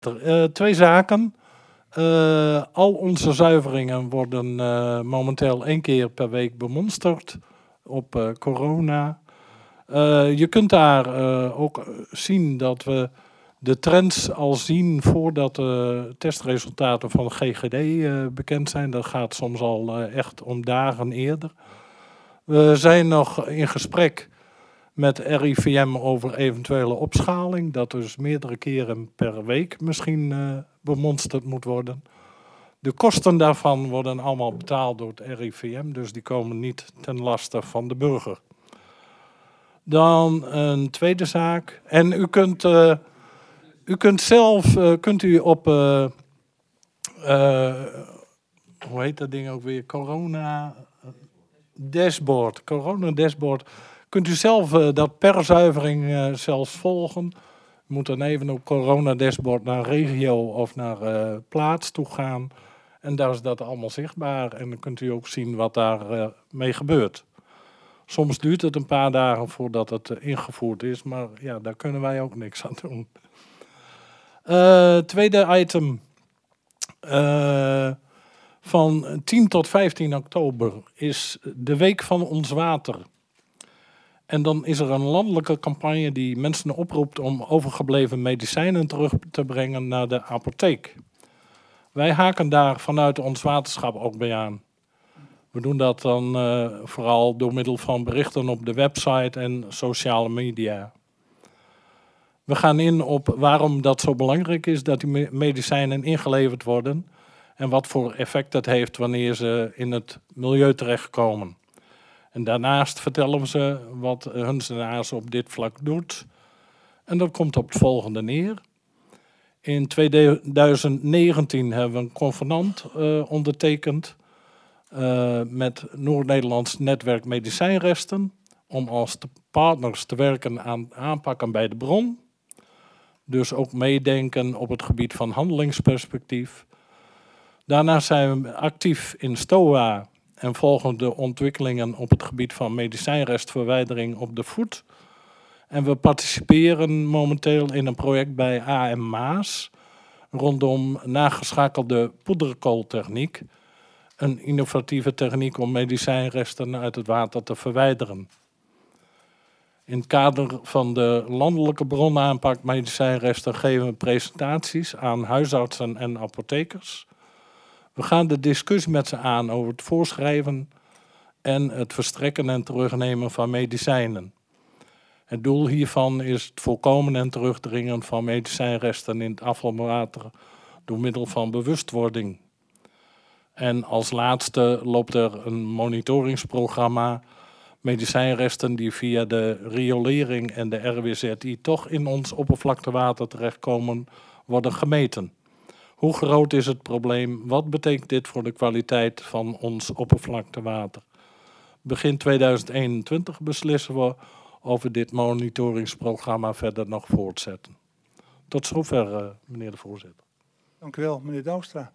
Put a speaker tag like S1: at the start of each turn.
S1: Twee zaken. Al onze zuiveringen worden momenteel 1 keer per week bemonsterd op corona. Je kunt daar ook zien dat we de trends al zien voordat de testresultaten van GGD bekend zijn. Dat gaat soms al echt om dagen eerder. We zijn nog in gesprek met RIVM over eventuele opschaling. Dat dus meerdere keren per week misschien bemonsterd moet worden. De kosten daarvan worden allemaal betaald door het RIVM. Dus die komen niet ten laste van de burger. Dan een tweede zaak. En u kunt zelf op... hoe heet dat ding ook weer? Corona dashboard. Kunt u zelf dat per zuivering zelfs volgen. U moet dan even op corona dashboard naar regio of naar plaats toe gaan. En daar is dat allemaal zichtbaar. En dan kunt u ook zien wat daar mee gebeurt. Soms duurt het een paar dagen voordat het ingevoerd is. Maar ja, daar kunnen wij ook niks aan doen. Tweede item. Van 10 tot 15 oktober is de Week van ons Water. En dan is er een landelijke campagne die mensen oproept om overgebleven medicijnen terug te brengen naar de apotheek. Wij haken daar vanuit ons waterschap ook bij aan. We doen dat dan vooral door middel van berichten op de website en sociale media. We gaan in op waarom dat zo belangrijk is dat die medicijnen ingeleverd worden en wat voor effect dat heeft wanneer ze in het milieu terechtkomen. En daarnaast vertellen we ze wat Hunzenaars op dit vlak doet. En dat komt op het volgende neer. In 2019 hebben we een convenant ondertekend met Noord-Nederlands Netwerk Medicijnresten om als partners te werken aan aanpakken bij de bron. Dus ook meedenken op het gebied van handelingsperspectief. Daarnaast zijn we actief in STOA en volgen de ontwikkelingen op het gebied van medicijnrestverwijdering op de voet. En we participeren momenteel in een project bij AM Maas rondom nageschakelde poederkooltechniek. Een innovatieve techniek om medicijnresten uit het water te verwijderen. In het kader van de landelijke bronaanpak medicijnresten geven we presentaties aan huisartsen en apothekers. We gaan de discussie met ze aan over het voorschrijven en het verstrekken en terugnemen van medicijnen. Het doel hiervan is het voorkomen en terugdringen van medicijnresten in het afvalwater door middel van bewustwording. En als laatste loopt er een monitoringsprogramma medicijnresten die via de riolering en de RWZI toch in ons oppervlaktewater terechtkomen, worden gemeten. Hoe groot is het probleem? Wat betekent dit voor de kwaliteit van ons oppervlaktewater? Begin 2021 beslissen we of we dit monitoringsprogramma verder nog voortzetten. Tot zover, meneer de voorzitter.
S2: Dank u wel, meneer Douwstra.